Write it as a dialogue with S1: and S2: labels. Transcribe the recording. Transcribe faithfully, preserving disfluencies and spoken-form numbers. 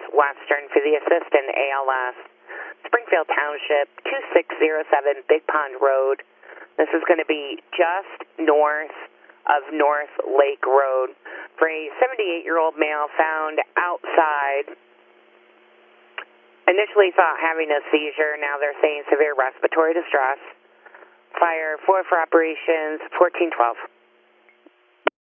S1: Western for the assistant A L S. Springfield Township, two six zero seven Big Pond Road. This is going to be just north of North Lake Road for a seventy-eight-year-old male found outside. Initially thought having a seizure, now they're saying severe respiratory distress. Fire four for operations, fourteen twelve.